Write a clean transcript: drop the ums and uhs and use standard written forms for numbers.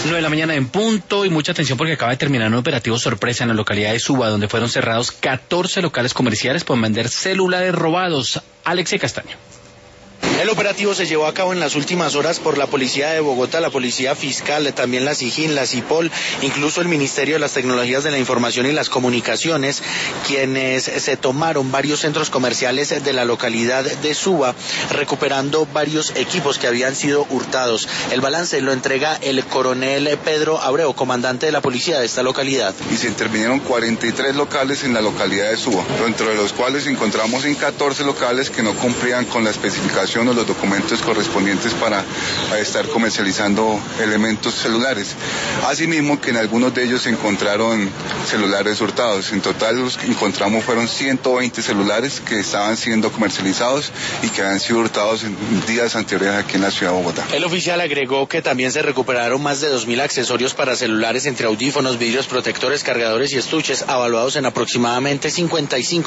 9 de la mañana en punto y mucha atención porque acaba de terminar un operativo sorpresa en la localidad de Suba, donde fueron cerrados 14 locales comerciales por vender celulares robados. Alexei Castaño. El operativo se llevó a cabo en las últimas horas por la Policía de Bogotá, la Policía Fiscal, también la SIJIN, la CIPOL, incluso el Ministerio de las Tecnologías de la Información y las Comunicaciones, quienes se tomaron varios centros comerciales de la localidad de Suba, recuperando varios equipos que habían sido hurtados. El balance lo entrega el coronel Pedro Abreu, comandante de la policía de esta localidad. Y se intervinieron 43 locales en la localidad de Suba, dentro de los cuales encontramos en 14 locales que no cumplían con la especificación o los documentos correspondientes para estar comercializando elementos celulares. Asimismo que en algunos de ellos se encontraron celulares hurtados. En total los que encontramos fueron 120 celulares que estaban siendo comercializados y que habían sido hurtados en días anteriores aquí en la ciudad de Bogotá. El oficial agregó que también se recuperaron más de 2.000 accesorios para celulares entre audífonos, vidrios protectores, cargadores y estuches, avaluados en aproximadamente 55